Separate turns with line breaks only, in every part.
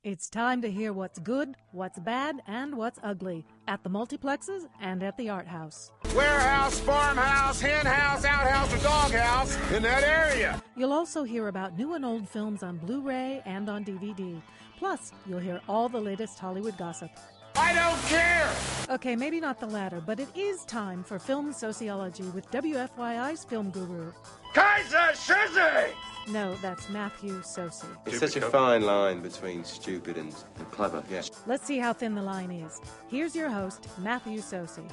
It's time to hear what's good, what's bad, and what's ugly at the multiplexes and at the art house.
Warehouse, farmhouse, hen house, outhouse, or doghouse in that area.
You'll also hear about new and old films on Blu-ray and on DVD. Plus, you'll hear all the latest Hollywood gossip.
I don't care!
Okay, maybe not the latter, but it is time for Film Sociology with WFYI's film guru.
Kaiser Shizzy!
No, that's Matthew Sosi.
It's such a fine line between stupid and clever, yes.
Let's see how thin the line is. Here's your host, Matthew Sosi.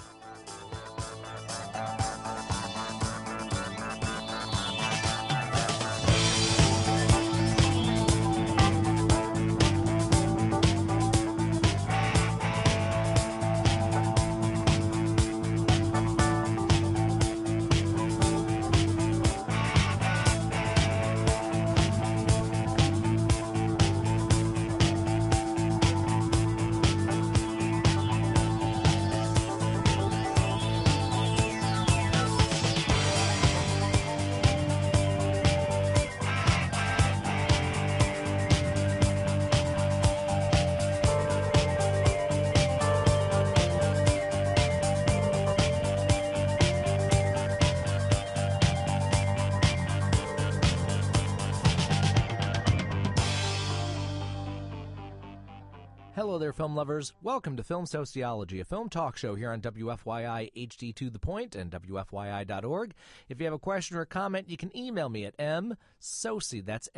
Hello there, film lovers. Welcome to Film Sociology, a film talk show here on WFYI HD to the Point and WFYI.org. If you have a question or a comment, you can email me at msocey, that's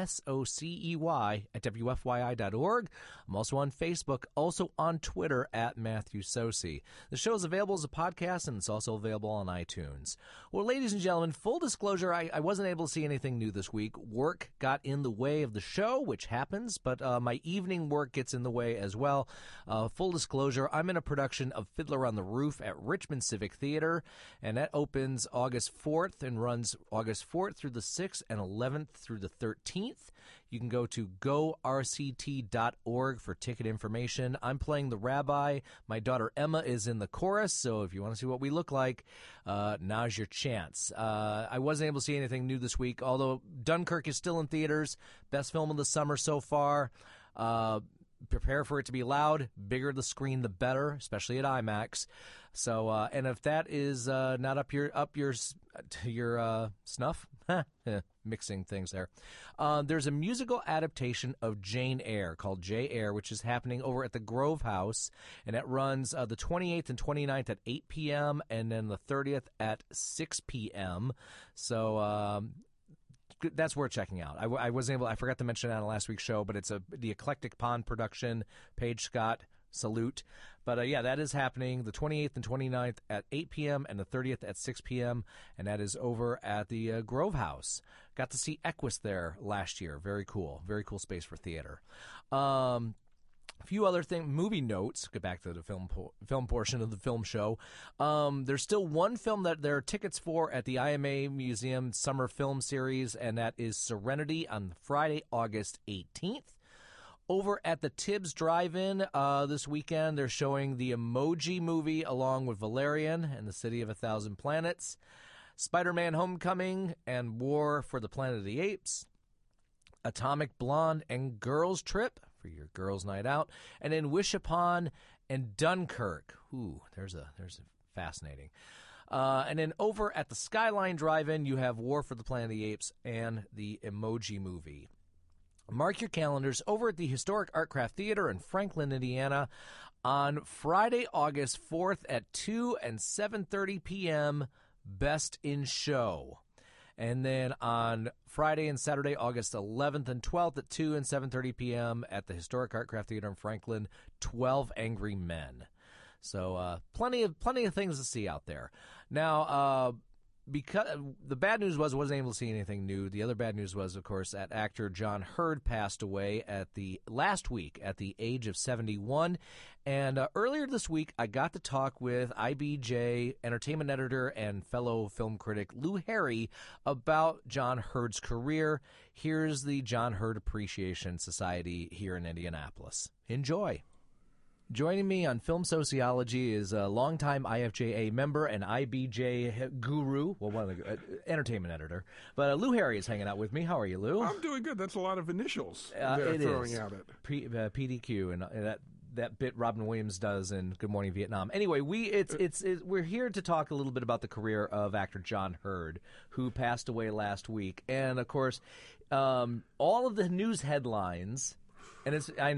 MSOCEY, at WFYI.org. I'm also on Facebook, also on Twitter at Matthew Sosi. The show is available as a podcast, and it's also available on iTunes. Well, ladies and gentlemen, full disclosure, I wasn't able to see anything new this week. Work got in the way of the show, which happens, but my evening work gets in the way as well. Full disclosure, I'm in a production of Fiddler on the Roof at Richmond Civic Theater, and that opens August 4th and runs August 4th through the 6th and 11th through the 13th. You can go to gorct.org for ticket information. I'm playing the rabbi. My daughter Emma is in the chorus, so if you want to see what we look like, now's your chance. I wasn't able to see anything new this week, although Dunkirk is still in theaters. Best film of the summer so far. Prepare for it to be loud. Bigger the screen, the better, especially at IMAX. So, and if that is not up your snuff, mixing things there. There's a musical adaptation of Jane Eyre called J. Eyre, which is happening over at the Grove House, and it runs the 28th and 29th at 8 p.m. and then the 30th at 6 p.m. So, that's worth checking out. I forgot to mention that on last week's show, but it's the Eclectic Pond production. Paige Scott, salute. But yeah, that is happening the 28th and 29th at 8 p.m. and the 30th at 6 p.m. And that is over at the Grove House. Got to see Equus there last year. Very cool space for theater. A few other movie notes. Get back to the film portion of the film show. There's still one film that there are tickets for at the IMA Museum Summer Film Series, and that is Serenity on Friday, August 18th. Over at the Tibbs Drive-In this weekend, they're showing the Emoji Movie along with Valerian and the City of a Thousand Planets, Spider-Man Homecoming and War for the Planet of the Apes, Atomic Blonde and Girls Trip for your girls' night out, and then Wish Upon and Dunkirk. Ooh, there's a fascinating. And then over at the Skyline Drive-In, you have War for the Planet of the Apes and the Emoji Movie. Mark your calendars over at the Historic Artcraft Theater in Franklin, Indiana, on Friday, August 4th at 2 and 7:30 p.m., Best in Show. And then on Friday and Saturday, August 11th and 12th at 2 and 7:30 p.m. at the Historic Artcraft Theater in Franklin, 12 Angry Men. So plenty of things to see out there. Now, because the bad news was I wasn't able to see anything new. The other bad news was, of course, that actor John Hurd passed away last week at the age of 71. And earlier this week, I got to talk with IBJ entertainment editor and fellow film critic Lou Harry about John Hurd's career. Here's the John Hurd Appreciation Society here in Indianapolis. Enjoy. Joining me on Film Sociology is a longtime IFJA member and IBJ guru, well, one of the entertainment editor. But Lou Harry is hanging out with me. How are you, Lou?
I'm doing good. That's a lot of initials they're throwing out it.
PDQ and that bit Robin Williams does in Good Morning Vietnam. Anyway, we're here to talk a little bit about the career of actor John Heard, who passed away last week, and of course, all of the news headlines. And it's a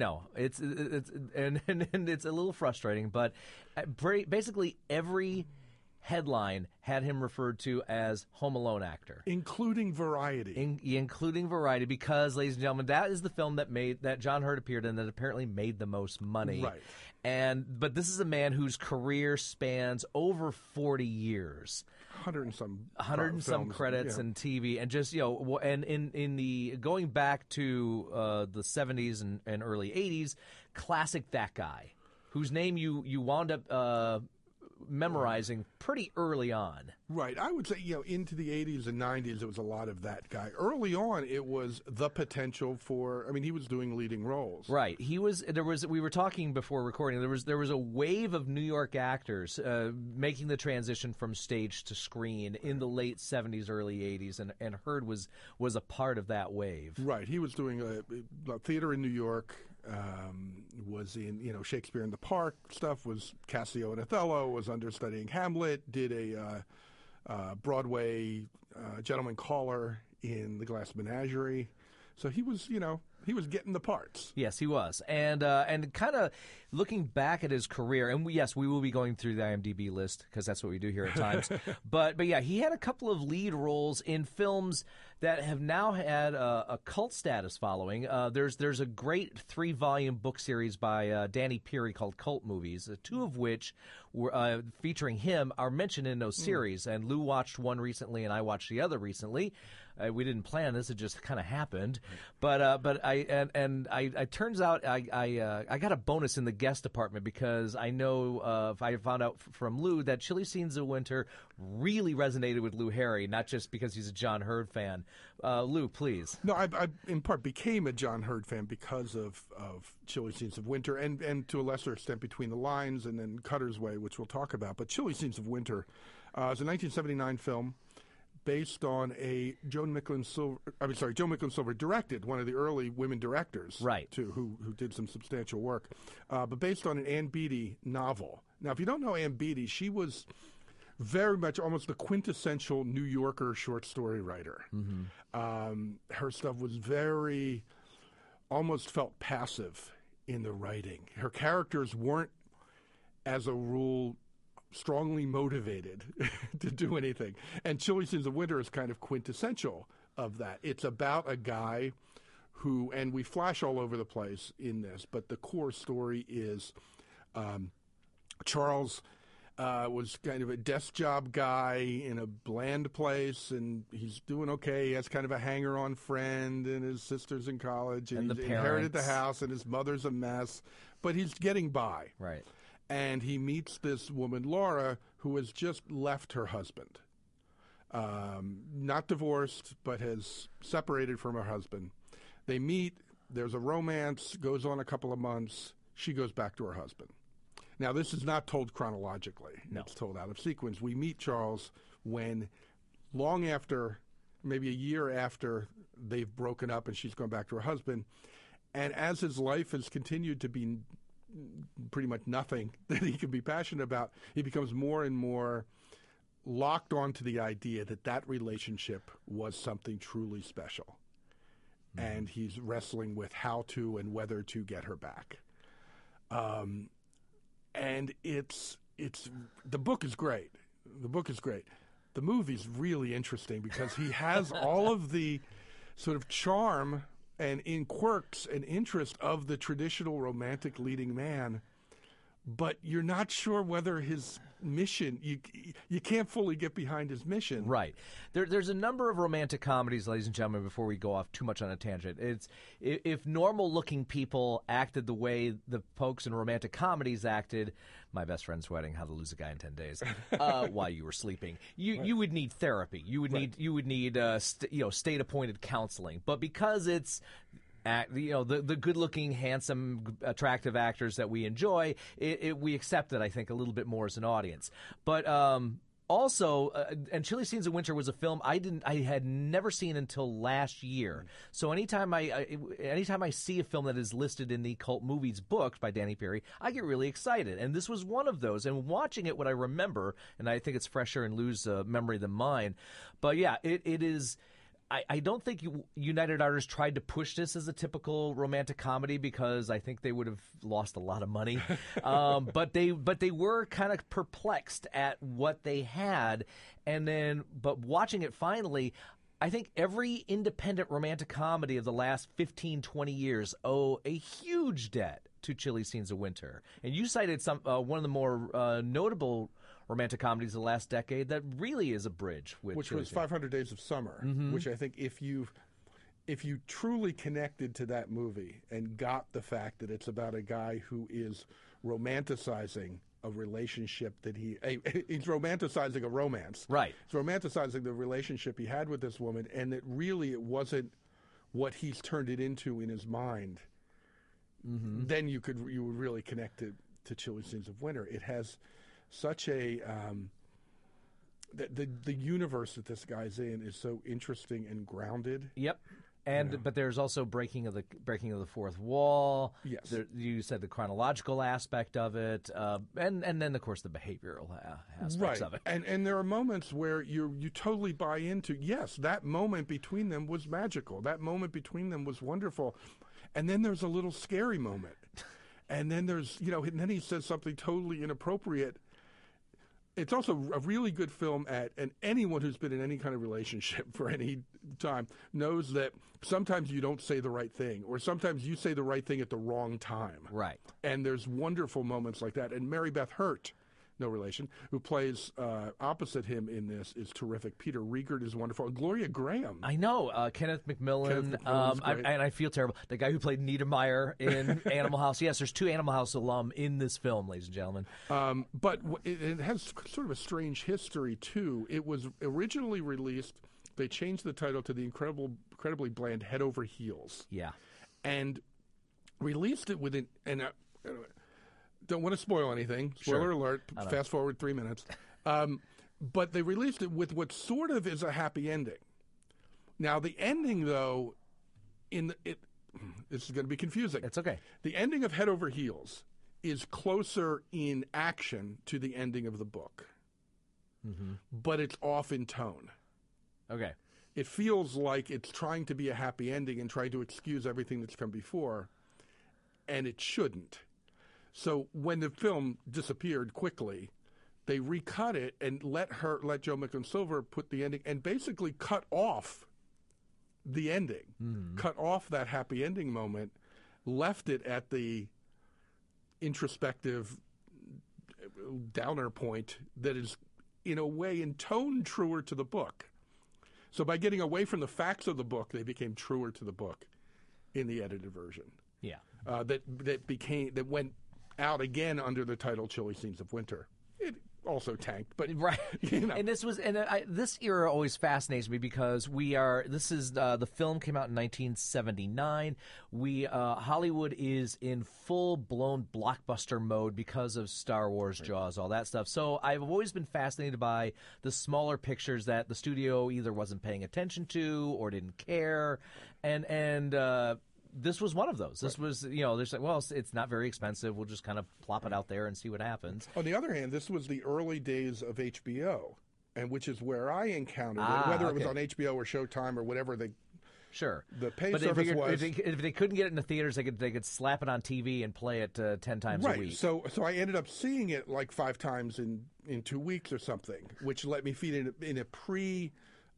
little frustrating, but basically every headline had him referred to as Home Alone actor,
including Variety.
Including Variety, because, ladies and gentlemen, that is the film that John Heard appeared in that apparently made the most money.
Right.
But this is a man whose career spans over 40 years.
100 and some
credits and TV, and just and in the going back to the 70s and early 80s, classic That Guy, whose name you wound up memorizing pretty early on.
Right. I would say, into the 80s and 90s, it was a lot of That Guy. Early on, it was the potential for, he was doing leading roles.
Right. We were talking before recording, there was a wave of New York actors making the transition from stage to screen in the late 70s, early 80s, and Heard was a part of that wave.
Right. He was doing a theater in New York, was in, Shakespeare in the Park stuff, was Cassio and Othello, was understudying Hamlet, did a Broadway Gentleman Caller in The Glass Menagerie. So he was, he was getting the parts.
Yes, he was. And kind of looking back at his career, and we will be going through the IMDb list because that's what we do here at times. but yeah, he had a couple of lead roles in films that have now had a cult status following. There's a great 3-volume book series by Danny Peary called Cult Movies, 2 of which were featuring him are mentioned in those series. And Lou watched one recently, and I watched the other recently. We didn't plan this; it just kind of happened. But I turns out I got a bonus in the guest department because I know I found out from Lou that Chilly Scenes of Winter really resonated with Lou Harry, not just because he's a John Heard fan. Lou, please.
No, I in part became a John Heard fan because of Chilly Scenes of Winter and to a lesser extent Between the Lines and then Cutter's Way, which we'll talk about. But Chilly Scenes of Winter is a 1979 film. Based on Joe Micklin Silver directed, one of the early women directors,
right?
Who did some substantial work, but based on an Ann Beattie novel. Now, if you don't know Ann Beattie, she was very much almost the quintessential New Yorker short story writer. Mm-hmm. Her stuff was almost felt passive in the writing. Her characters weren't, as a rule, strongly motivated to do anything. And Chilly Scenes of Winter is kind of quintessential of that. It's about a guy who, and we flash all over the place in this, but the core story is Charles was kind of a desk job guy in a bland place, and he's doing okay. He has kind of a hanger-on friend, and his sister's in college, and he's inherited the house, and his mother's a mess, but he's getting by.
Right.
And he meets this woman, Laura, who has just left her husband. Not divorced, but has separated from her husband. They meet, there's a romance, goes on a couple of months. She goes back to her husband. Now, this is not told chronologically.
No.
It's told out of sequence. We meet Charles when, long after, maybe a year after they've broken up and she's gone back to her husband, and as his life has continued to be pretty much nothing that he can be passionate about, he becomes more and more locked onto the idea that relationship was something truly special. Mm-hmm. And he's wrestling with how to and whether to get her back. And it's the book is great. The book is great. The movie's really interesting because he has all of the sort of charm and in quirks and interest of the traditional romantic leading man, but you're not sure whether his mission, you can't fully get behind his mission.
Right. There's a number of romantic comedies, ladies and gentlemen, before we go off too much on a tangent. If normal-looking people acted the way the folks in romantic comedies acted, My Best Friend's Wedding, How to Lose a Guy in 10 Days, while you were sleeping, you would need therapy. You would need state-appointed counseling. But because it's the good-looking, handsome, attractive actors that we enjoy, we accept it, I think, a little bit more as an audience. But also, and Chilly Scenes of Winter was a film I had never seen until last year. So anytime I see a film that is listed in the Cult Movies book by Danny Perry, I get really excited. And this was one of those. And watching it, what I remember, and I think it's fresher in Lou's memory than mine, but yeah, it is. I don't think United Artists tried to push this as a typical romantic comedy because I think they would have lost a lot of money. But they were kind of perplexed at what they had, but watching it finally, I think every independent romantic comedy of the last 15, 20 years owe a huge debt to Chilly Scenes of Winter. And you cited one of the more notable romantic comedies of the last decade that really is a bridge with
which was 500 Days of Summer, which I think if you truly connected to that movie and got the fact that it's about a guy who is romanticizing a relationship that he's romanticizing a romance.
Right.
He's romanticizing the relationship he had with this woman, and that really it wasn't what he's turned it into in his mind. Then you would really connect to Chilly Scenes of Winter. It has such a the universe that this guy's in is so interesting and grounded.
Yep. But there's also breaking of the fourth wall.
Yes.
You said the chronological aspect of it, and then of course the behavioral aspects of it.
And there are moments where you totally buy into, yes, that moment between them was magical. That moment between them was wonderful. And then there's a little scary moment. And then there's, and then he says something totally inappropriate. It's also a really good film and anyone who's been in any kind of relationship for any time knows that sometimes you don't say the right thing, or sometimes you say the right thing at the wrong time.
Right.
And there's wonderful moments like that. And Mary Beth Hurt, no relation, who plays opposite him in this, is terrific. Peter Riegert is wonderful. And Gloria Graham.
I know. Kenneth McMillan. And I feel terrible. The guy who played Niedermeyer in Animal House. Yes, there's 2 Animal House alum in this film, ladies and gentlemen.
But it has sort of a strange history, too. It was originally released, they changed the title to The Incredibly Bland Head Over Heels.
Yeah.
And released it within... Don't want to spoil anything. Spoiler alert. Fast forward 3 minutes. But they released it with what sort of is a happy ending. Now, the ending, though, this is going to be confusing.
It's okay.
The ending of Head Over Heels is closer in action to the ending of the book. But it's off in tone.
Okay.
It feels like it's trying to be a happy ending and trying to excuse everything that's come before, and it shouldn't. So when the film disappeared quickly, they recut it and let Joe Micklin-Silver put the ending and basically cut off the ending, cut off that happy ending moment, left it at the introspective downer point that is, in a way, in tone, truer to the book. So by getting away from the facts of the book, they became truer to the book in the edited version.
Yeah.
That went out again under the title Chilly Scenes of Winter. It also tanked, but
right. And this era always fascinates me because the film came out in 1979. Hollywood is in full blown blockbuster mode because of Star Wars, Jaws, all that stuff. So I've always been fascinated by the smaller pictures that the studio either wasn't paying attention to or didn't care, and this was one of those. This was, they're like, well, it's not very expensive. We'll just kind of plop it out there and see what happens.
On the other hand, this was the early days of HBO, and which is where I encountered it, whether it was on HBO or Showtime or whatever the pay service was.
If they couldn't get it in the theaters, they could slap it on TV and play it 10 times a week.
So I ended up seeing it like 5 times in 2 weeks or something, which let me feed in a pre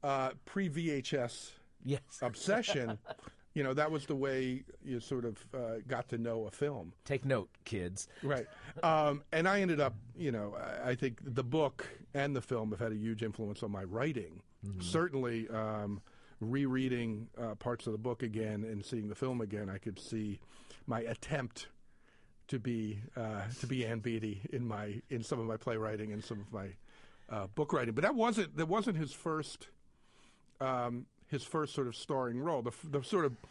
VHS obsession. That was the way you sort of got to know a film.
Take note, kids.
Right. And I ended up, I think the book and the film have had a huge influence on my writing. Certainly, rereading parts of the book again and seeing the film again, I could see my attempt to be Ann Beattie in some of my playwriting and some of my book writing. But that wasn't his first sort of starring role. The sort of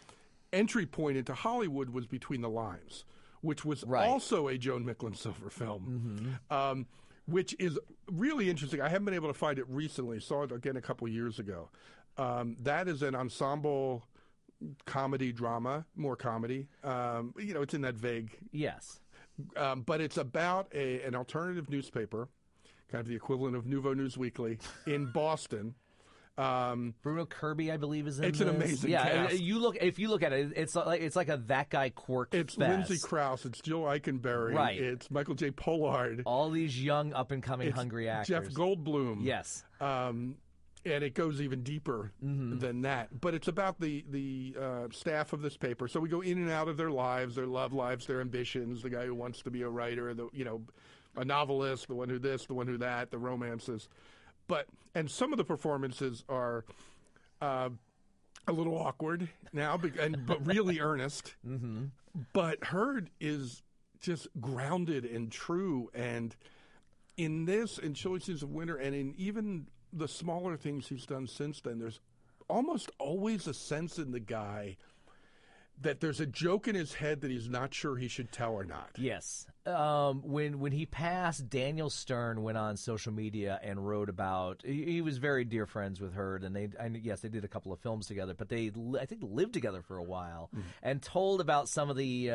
entry point into Hollywood was Between the Lines, which was also a Joan Micklin Silver film, which is really interesting. I haven't been able to find it recently. Saw it again a couple years ago. That is an ensemble comedy drama, more comedy. It's in that vague.
Yes.
But it's about an alternative newspaper, kind of the equivalent of Nouveau News Weekly, in Boston.
Bruno Kirby, I believe, is in
It's
this.
an amazing
cast.
cast.
If you look at it, it's like a That Guy Quirk
It's
fest.
Lindsay Krause. It's Jill Eichenberry.
Right.
It's Michael J. Pollard.
All these young, up-and-coming, hungry actors.
Jeff Goldblum.
Yes.
And it goes even deeper than that. But it's about the staff of this paper. So we go in and out of their lives, their love lives, their ambitions. The guy who wants to be a writer, a novelist, the one who this, the one who that, the romances. And some of the performances are a little awkward now, but really earnest. Mm-hmm. But Heard is just grounded and true. And in this, in Chilly Seasons of Winter, and in even the smaller things he's done since then, there's almost always a sense in the guy that there's a joke in his head that he's not sure he should tell or not.
Yes. When he passed, Daniel Stern went on social media and wrote about. He was very dear friends with Heard, and they did a couple of films together, but I think lived together for a while, and told about some of the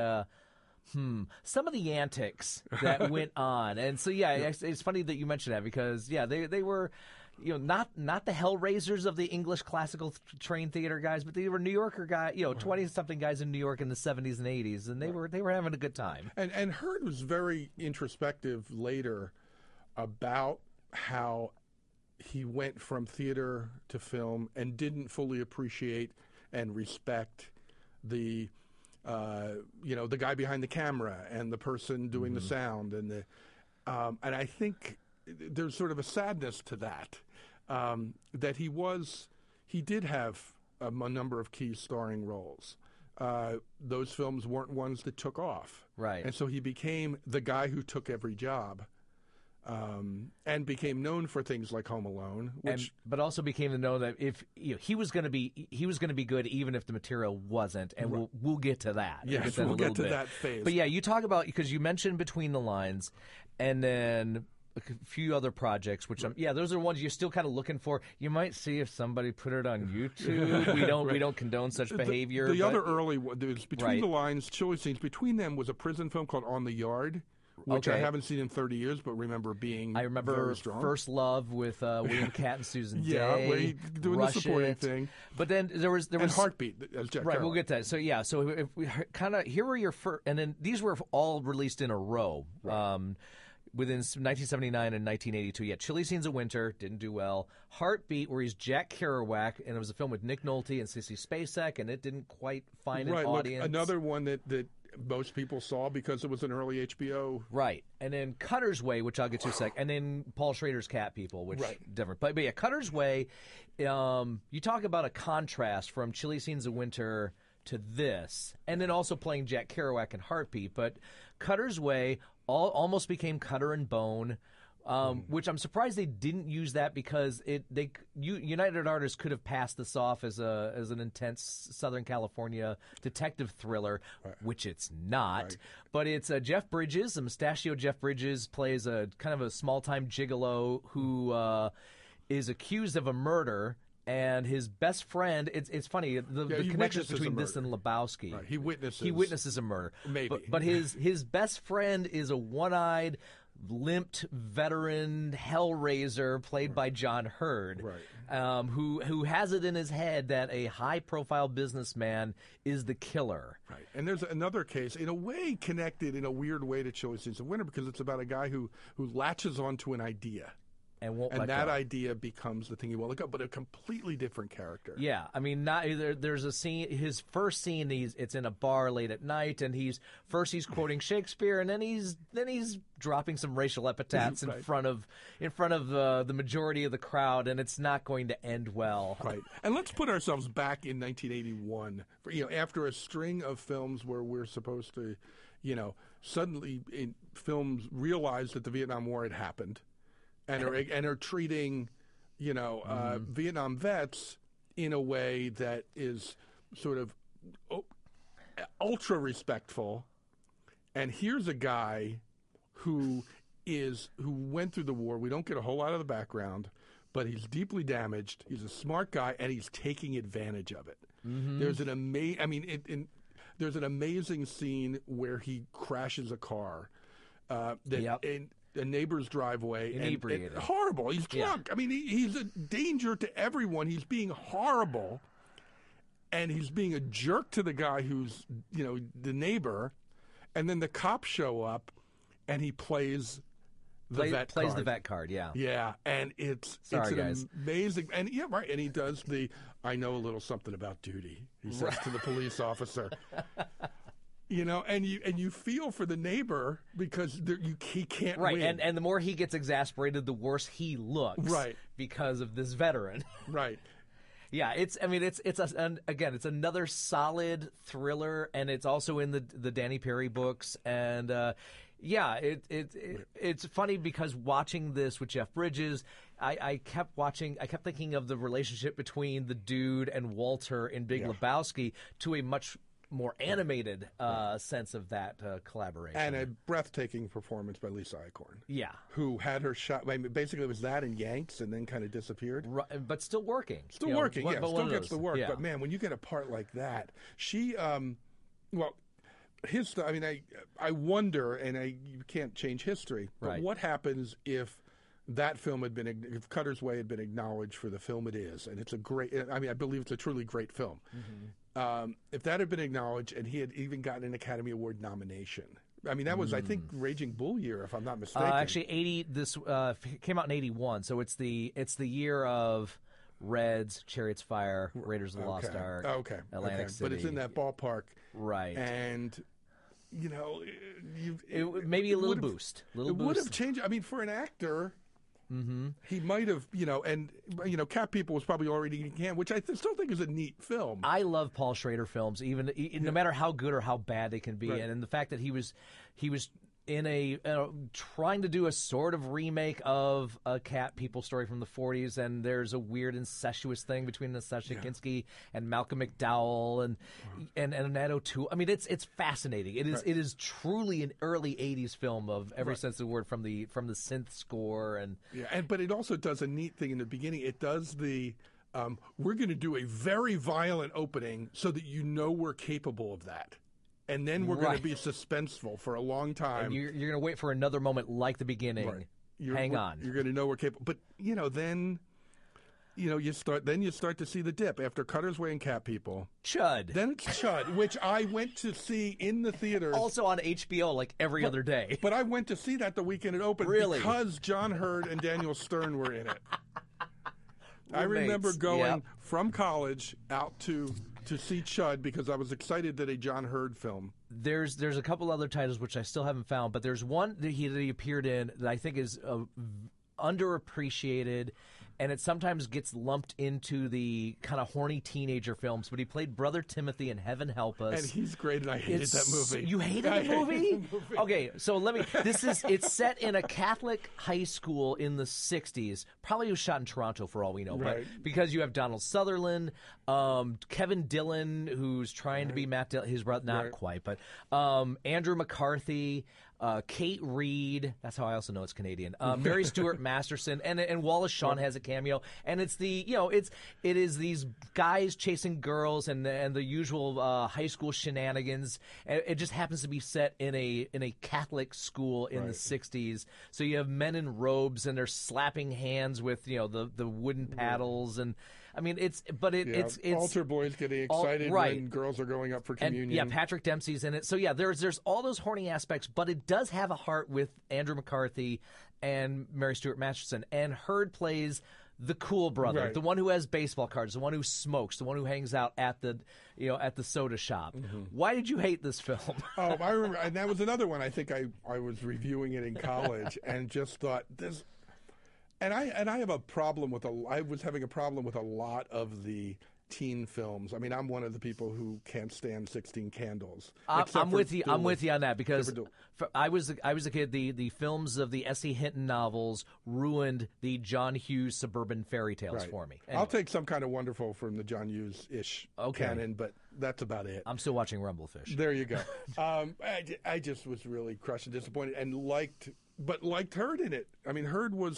antics that went on. And so it's funny that you mentioned that, because they were. Not the Hellraisers of the English classical trained theater guys, but they were New Yorker guys, 20-something guys in New York in the 70s and 80s, and they were having a good time.
And Heard was very introspective later about how he went from theater to film and didn't fully appreciate and respect the guy behind the camera and the person doing the sound and I think there's sort of a sadness to that. That he did have a number of key starring roles. Those films weren't ones that took off.
Right.
And so he became the guy who took every job. And became known for things like Home Alone,
but also became known that if he was going to be good even if the material wasn't, and we'll get to that.
Yes, we'll get to that phase.
But you talk about, because you mentioned Between the Lines, and then a few other projects, which those are ones you're still kind of looking for. You might see if somebody put it on YouTube. We don't condone such behavior.
The other early one, there's Between the Lines, Chilly Scenes. Between them was a prison film called On the Yard, which I haven't seen in 30 years, but remember being very strong.
First Love with William Catt and Susan Day.
Where he doing the supporting thing.
But then there was
Heartbeat as Jack
Right,
Kerouac.
we'll get to that. So so if we kind of, here were your first, and then these were all released in a row. Right. Within 1979 and 1982, Chilly Scenes of Winter didn't do well. Heartbeat, where he's Jack Kerouac, and it was a film with Nick Nolte and Sissy Spacek, and it didn't quite find an audience.
Look, another one that most people saw because it was an early HBO.
Right. And then Cutter's Way, which I'll get to in a sec, and then Paul Schrader's Cat People, which different. But Cutter's Way, you talk about a contrast from Chilly Scenes of Winter to this, and then also playing Jack Kerouac in Heartbeat. But Cutter's Way almost became Cutter and Bone, which I'm surprised they didn't use that, because United Artists could have passed this off as an intense Southern California detective thriller, which it's not. Right. But it's Jeff Bridges, mustachio Jeff Bridges plays a kind of a small-time gigolo who is accused of a murder. And his best friend, it's funny, the connections between this and Lebowski.
Right. He witnesses
a murder.
Maybe.
But his best friend is a one-eyed, limped veteran hellraiser played by John Heard, who has it in his head that a high-profile businessman is the killer.
Right. And there's another case, in a way connected in a weird way to Chilly Scenes of Winter, because it's about a guy who latches onto an idea.
And
that idea becomes the thing he won't let go, but a completely different character.
Yeah, I mean, there's a scene. His first scene, it's in a bar late at night, and he's quoting Shakespeare, and then he's dropping some racial epithets in front of the majority of the crowd, and it's not going to end well.
Right. And let's put ourselves back in 1981, after a string of films where we're supposed to, suddenly films realize that the Vietnam War had happened. And are treating, Vietnam vets in a way that is sort of ultra respectful. And here's a guy who went through the war. We don't get a whole lot of the background, but he's deeply damaged. He's a smart guy, and he's taking advantage of it. Mm-hmm. There's an amazing scene where he crashes a car in a neighbor's driveway.
Inebriated.
And horrible. He's drunk. I mean, he's a danger to everyone. He's being horrible, and he's being a jerk to the guy who's, the neighbor. And then the cops show up, and he plays the vet card. Yeah, and it's amazing. And right. And he does I know a little something about duty. He says to the police officer. And you feel for the neighbor because he can't win.
And the more he gets exasperated, the worse he looks.
Right.
Because of this veteran.
Right.
Yeah, it's another solid thriller, and it's also in the Danny Perry books, and it's funny because watching this with Jeff Bridges, I kept thinking of the relationship between the dude and Walter in Big Lebowski to a much more animated sense of that collaboration.
And a breathtaking performance by Lisa Eichhorn.
Yeah.
Who had her shot, basically it was that and Yanks and then kind of disappeared.
Right, but still working.
Still gets the work. Yeah. But man, when you get a part like that, she, I wonder, and you can't change history, but what happens if that film if Cutter's Way had been acknowledged for the film it is, and it's I believe it's a truly great film. Mm-hmm. If that had been acknowledged and he had even gotten an Academy Award nomination, that was, I think, Raging Bull year, if I'm not mistaken.
Actually, this came out in 1981, so it's the year of Reds, Chariots of Fire, Raiders of the Lost Ark, Atlantic City.
But it's in that ballpark.
Right.
And,
maybe a little boost.
It would have changed. For an actor... Mm-hmm. He might have, Cat People was probably already in hand, which I still think is a neat film.
I love Paul Schrader films, no matter how good or how bad they can be, right. And the fact that he was in trying to do a sort of remake of a Cat People story from the 40s, and there's a weird incestuous thing between Natasha Kinski and Malcolm McDowell and Annette O'Toole. It's fascinating. It is truly an early 80s film of every sense of the word, from the synth score
but it also does a neat thing in the beginning. It does we're going to do a very violent opening so that we're capable of that. And then we're going to be suspenseful for a long time.
And you're going to wait for another moment like the beginning. Right. Hang on.
You're going to know we're capable. But, then, you start to see the dip after Cutter's Way and Cat People.
Chud.
Then it's Chud, which I went to see in the theater.
Also on HBO like every other day.
But I went to see that the weekend it opened because John Hurd and Daniel Stern were in it. I remember going from college out to see Chud because I was excited that a John Hurd film.
There's a couple other titles which I still haven't found, but there's one that he appeared in that I think is underappreciated, and it sometimes gets lumped into the kind of horny teenager films, but he played Brother Timothy in Heaven Help Us.
And he's great, and I hated that movie.
You hated the movie? Okay, so it's set in a Catholic high school in the 60s. Probably was shot in Toronto for all we know, but because you have Donald Sutherland, Kevin Dillon, who's trying to be Matt Dillon, his brother, not quite, but Andrew McCarthy, Kate Reed, that's how I also know it's Canadian. Mary Stuart Masterson, and Wallace Shawn has a cameo, and it's it is these guys chasing girls and the usual high school shenanigans. And it just happens to be set in a Catholic school in the 60s. So you have men in robes and they're slapping hands with the wooden paddles and. It's
altar boys getting excited when girls are going up for communion.
And, Patrick Dempsey's in it. So there's all those horny aspects, but it does have a heart with Andrew McCarthy and Mary Stuart Masterson. And Hurd plays the cool brother, the one who has baseball cards, the one who smokes, the one who hangs out at the soda shop. Mm-hmm. Why did you hate this film?
I remember, and that was another one. I think I was reviewing it in college and just thought this. And I have a problem I was having a problem with a lot of the teen films. I'm one of the people who can't stand 16 Candles.
I'm with you on that because I was a kid. The films of the S.E. Hinton novels ruined the John Hughes suburban fairy tales for me. Anyway.
I'll take Some Kind of Wonderful from the John Hughes-ish canon, but that's about it.
I'm still watching Rumblefish.
There you go. I just was really crushed and disappointed, and liked Heard in it. I mean, Heard was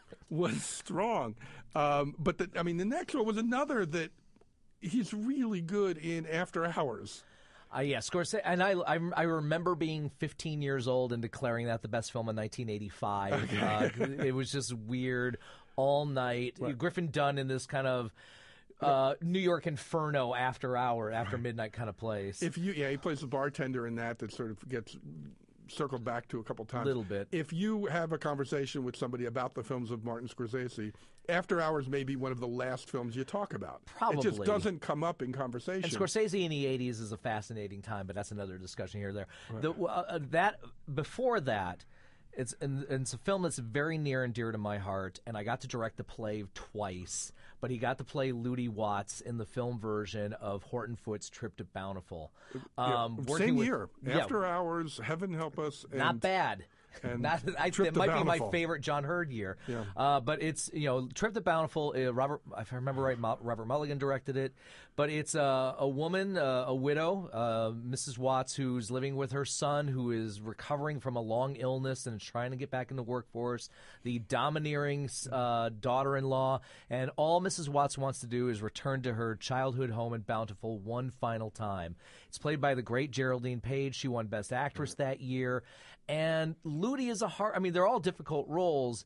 strong, but the next one was another that he's really good in After Hours.
Yeah, Scorsese, and I remember being 15 years old and declaring that the best film in 1985. Okay. It was just weird all night.
Right.
Griffin Dunn in this kind of New York Inferno after midnight kind of place.
He plays the bartender in that sort of gets circled back to a couple times.
A little bit.
If you have a conversation with somebody about the films of Martin Scorsese, After Hours may be one of the last films you talk about.
Probably.
It just doesn't come up in conversation.
And Scorsese in the 80s is a fascinating time, but that's another discussion here or there. Right. Before that, it's a film that's very near and dear to my heart, and I got to direct the play twice, but he got to play Ludi Watts in the film version of Horton Foote's Trip to Bountiful.
Same year. After Hours, Heaven Help Us. And,
not bad.
And
it might be my favorite John Hurd year.
Yeah.
But it's, Trip to Bountiful, if I remember right, Robert Mulligan directed it. But it's a woman, a widow, Mrs. Watts, who's living with her son, who is recovering from a long illness and is trying to get back in the workforce. The domineering daughter-in-law. And all Mrs. Watts wants to do is return to her childhood home in Bountiful one final time. It's played by the great Geraldine Page. She won Best Actress that year. And Ludi is they're all difficult roles.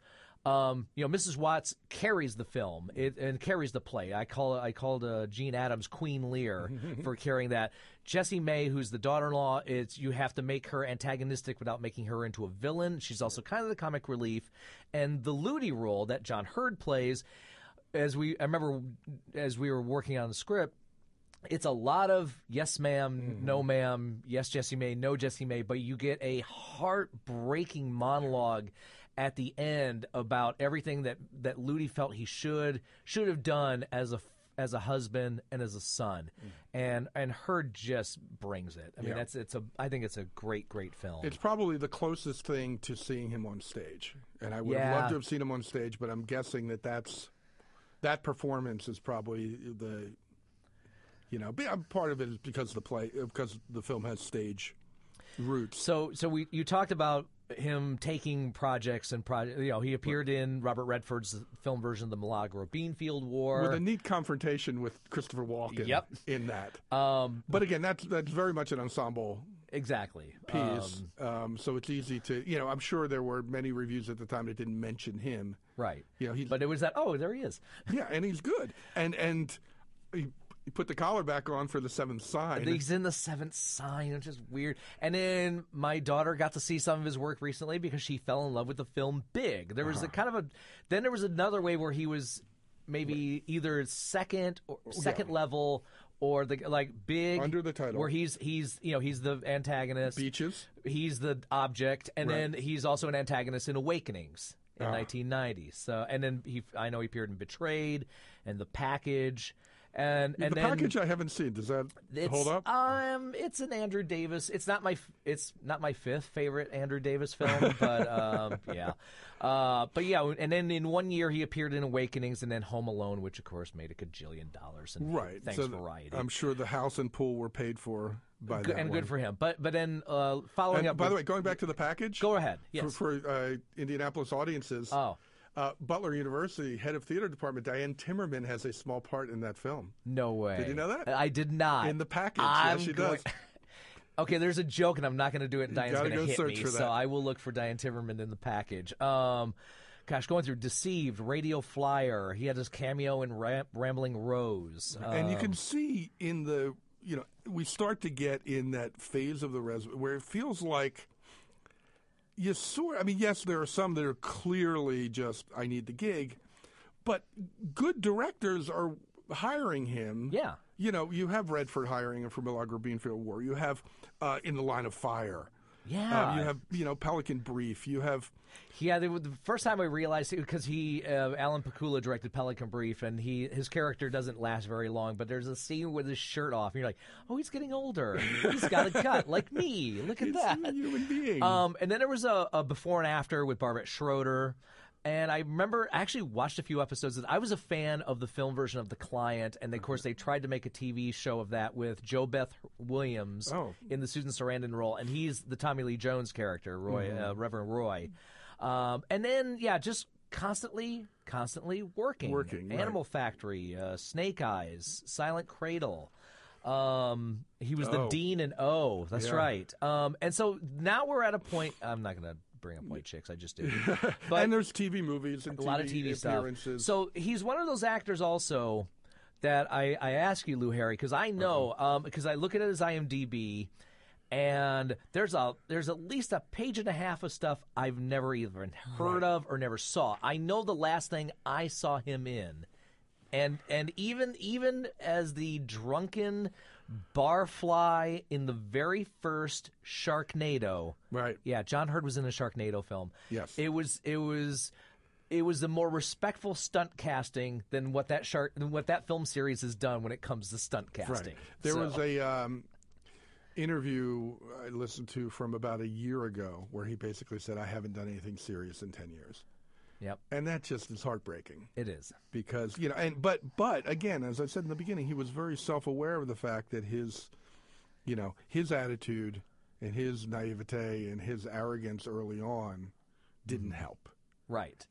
Mrs. Watts carries the film and carries the play. I called Jean Adams Queen Lear for carrying that. Jessie May, who's the daughter-in-law, you have to make her antagonistic without making her into a villain. She's also kind of the comic relief. And the Ludi role that John Hurd plays, I remember as we were working on the script, it's a lot of yes, ma'am, no, ma'am, yes, Jessie May, no, Jessie May, but you get a heartbreaking monologue at the end about everything that Ludi felt he should have done as a husband and as a son, and Hurd just brings it. I mean, I think it's a great film.
It's probably the closest thing to seeing him on stage, and I would have loved to have seen him on stage, but I'm guessing that performance is probably the. Part of it is because the film has stage roots.
So you talked about him taking projects and he appeared in Robert Redford's film version of the Milagro Beanfield War
with a neat confrontation with Christopher Walken.
Yep.
In that. But again, that's very much an ensemble.
Exactly.
Piece. So it's easy to, I'm sure there were many reviews at the time that didn't mention him.
Right. But it was that. Oh, there he is.
Yeah, and he's good. And he put the collar back on for The Seventh Sign.
He's in The Seventh Sign, which is weird. And then my daughter got to see some of his work recently because she fell in love with the film Big. There was then there was another way where he was maybe either second level or Big
under the title,
where he's the antagonist.
Beaches.
He's the object, and then he's also an antagonist in Awakenings in 1990. So, and then I know he appeared in Betrayed and The Package. And
the Package I haven't seen. Does that hold up?
It's an Andrew Davis. It's not my fifth favorite Andrew Davis film, but yeah. But yeah, and then in one year he appeared in Awakenings and then Home Alone, which of course made $1 gajillion. And
right.
Thanks Variety.
I'm sure the house and pool were paid for by that
and
one.
Good for him. But then following up.
By the way, going back to The Package.
Go ahead. Yes.
For Indianapolis audiences.
Oh.
Butler University head of theater department Diane Timmerman has a small part in that film.
No way.
Did you know that?
I did not.
In The Package, yes, she does.
Okay, there's a joke, and I'm not going to do it. And Diane's going to hit me,
for that.
So I will look for Diane Timmerman in The Package. Gosh, going through Deceived, Radio Flyer. He had his cameo in Rambling Rose.
And you can see in the, we start to get in that phase of the resume where it feels like. Yes, there are some that are clearly just, I need the gig, but good directors are hiring him.
Yeah.
You have Redford hiring him for Milagro Beanfield War. You have In the Line of Fire.
Yeah.
You have, Pelican Brief. You have...
Yeah, the first time I realized it, because Alan Pakula directed Pelican Brief, and his character doesn't last very long, but there's a scene with his shirt off, and you're like, oh, he's getting older. He's got a gut, like me. Look at that.
It's a human being.
And then there was a before and after with Barbette Schroeder. And I remember I actually watched a few episodes. I was a fan of the film version of The Client, and of course they tried to make a TV show of that with Jo Beth Williams in the Susan Sarandon role, and he's the Tommy Lee Jones character, Roy, Reverend Roy. And then, just constantly working. Animal Factory, Snake Eyes, Silent Cradle. He was the dean in O. That's right. And so now we're at a point. I'm not going to bring up White Chicks. I just did. But
and there's TV movies and
a lot of TV
appearances.
Stuff. So he's one of those actors also that I ask you, Lou Harry, because I know because I look at his IMDb. And there's at least a page and a half of stuff I've never even heard of or never saw. I know the last thing I saw him in, and even as the drunken barfly in the very first Sharknado.
Right.
Yeah, John Hurd was in a Sharknado film.
Yes.
It was the more respectful stunt casting than what that film series has done when it comes to stunt casting.
Right. There was a interview I listened to from about a year ago where he basically said, I haven't done anything serious in 10 years.
Yep.
And that just is heartbreaking.
It is.
Because, but again, as I said in the beginning, he was very self-aware of the fact that his attitude and his naivete and his arrogance early on didn't help.
Right.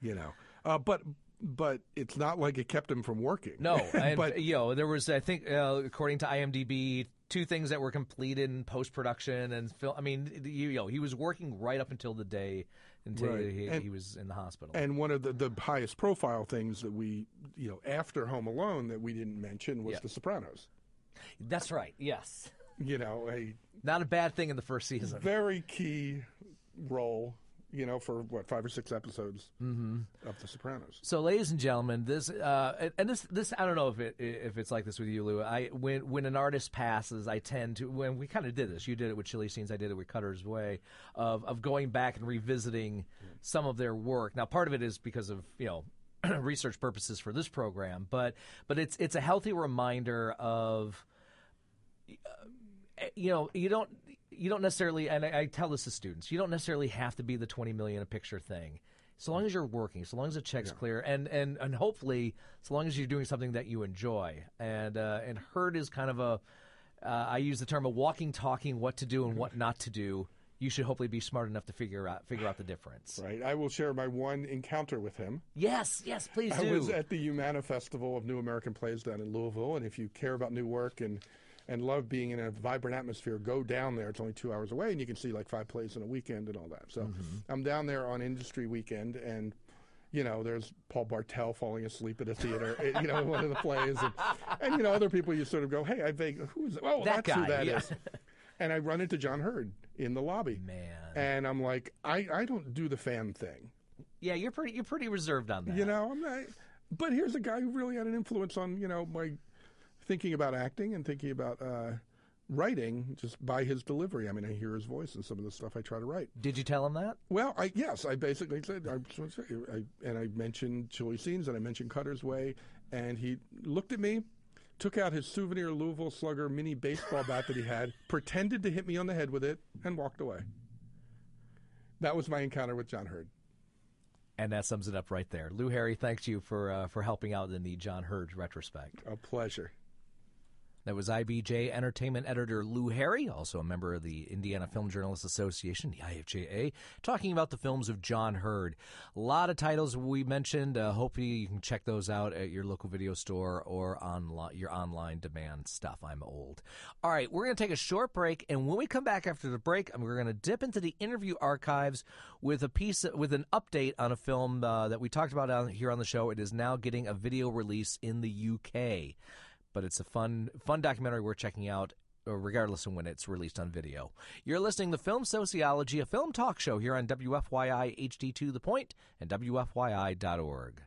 But it's not like it kept him from working.
No. And, there was, I think, according to IMDb, 2 things that were completed in post-production and film. I mean, he was working right up until the day he was in the hospital.
And one of the highest profile things that we, after Home Alone that we didn't mention was The Sopranos.
That's right. Yes.
Not
a bad thing in the first season.
Very key role. For 5 or 6 episodes of The Sopranos.
So, ladies and gentlemen, this I don't know if it's like this with you, Lou. When an artist passes, I tend to, when we kind of did this. You did it with Chili Scenes. I did it with Cutter's Way, of going back and revisiting some of their work. Now, part of it is because of research purposes for this program, but it's a healthy reminder of you don't necessarily, and I tell this to students, you don't necessarily have to be the 20 million a picture thing. So long as you're working, so long as the check's clear, and hopefully, so long as you're doing something that you enjoy. And Hurd is kind of I use the term a walking, talking, what to do and what not to do. You should hopefully be smart enough to figure out the difference.
Right. I will share my one encounter with him.
Yes, please do.
I was at the Humana Festival of New American Plays down in Louisville, and if you care about new work and love being in a vibrant atmosphere, go down there. It's only 2 hours away, and you can see like 5 plays in a weekend and all that. So I'm down there on industry weekend, and there's Paul Bartel falling asleep at a theater, in one of the plays, and other people you sort of go, hey, who is it? Oh,
that's
guy,
who that
is. And I run into John Hurd in the lobby.
Man.
And I'm like, I don't do the fan thing.
Yeah, you're pretty reserved on that.
I'm not. But here's a guy who really had an influence on, my thinking about acting and thinking about writing just by his delivery. I mean, I hear his voice in some of the stuff I try to write.
Did you tell him that?
Well, I basically said, I mentioned Chili Scenes and I mentioned Cutter's Way, and he looked at me, took out his souvenir Louisville Slugger mini baseball bat that he had, pretended to hit me on the head with it, and walked away. That was my encounter with John Hurd.
And that sums it up right there. Lou Harry, thanks you for helping out in the John Hurd retrospect.
A pleasure.
That was IBJ Entertainment editor Lou Harry, also a member of the Indiana Film Journalists Association, the IFJA, talking about the films of John Hurd. A lot of titles we mentioned. Hopefully you can check those out at your local video store or your online demand stuff. I'm old. All right, we're going to take a short break, and when we come back after the break, we're going to dip into the interview archives with an update on a film that we talked about here on the show. It is now getting a video release in the UK. But it's a fun documentary we're checking out, regardless of when it's released on video. You're listening to Film Sociology, a film talk show here on WFYI HD2 The Point and WFYI.org.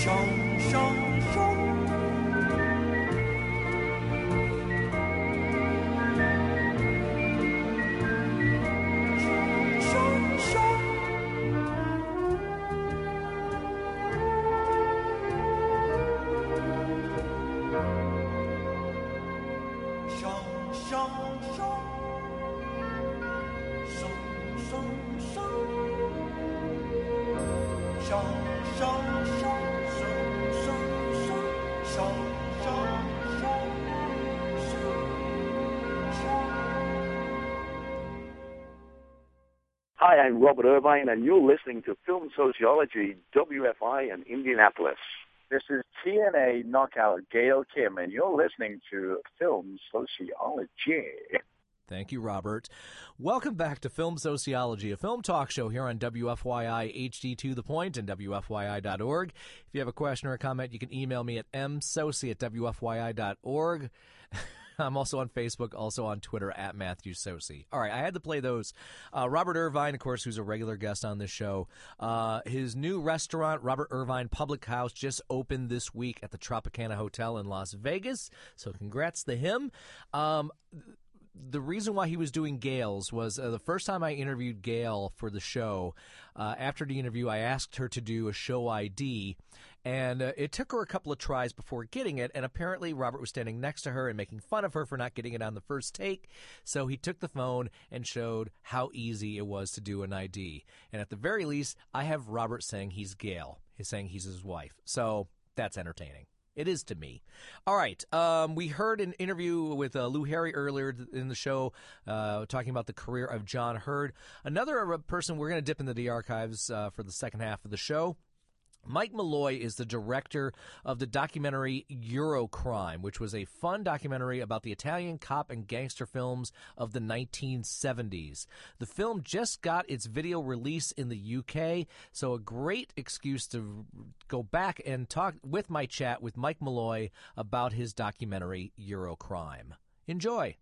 Hi, I'm Robert Irvine, and you're listening to Film Sociology, WFI in Indianapolis. This is TNA knockout Gail Kim, and you're listening to Film Sociology.
Thank you, Robert. Welcome back to Film Sociology, a film talk show here on WFYI HD2 The Point and WFYI.org. If you have a question or a comment, you can email me at msoci@WFYI.org. I'm also on Facebook, also on Twitter at Matthew Soci. All right, I had to play those. Robert Irvine, of course, who's a regular guest on this show. His new restaurant, Robert Irvine Public House, just opened this week at the Tropicana Hotel in Las Vegas. So congrats to him. The reason why he was doing Gail's was the first time I interviewed Gail for the show. After the interview, I asked her to do a show ID, and it took her a couple of tries before getting it, and apparently Robert was standing next to her and making fun of her for not getting it on the first take, so he took the phone and showed how easy it was to do an ID. And at the very least, I have Robert saying he's Gail. He's saying he's his wife, so that's entertaining. It is to me. All right. We heard an interview with Lou Harry earlier in the show talking about the career of John Heard. Another person we're going to dip into the archives for the second half of the show. Mike Malloy is the director of the documentary Eurocrime, which was a fun documentary about the Italian cop and gangster films of the 1970s. The film just got its video release in the UK, so a great excuse to go back and talk with my chat with Mike Malloy about his documentary Eurocrime. Enjoy.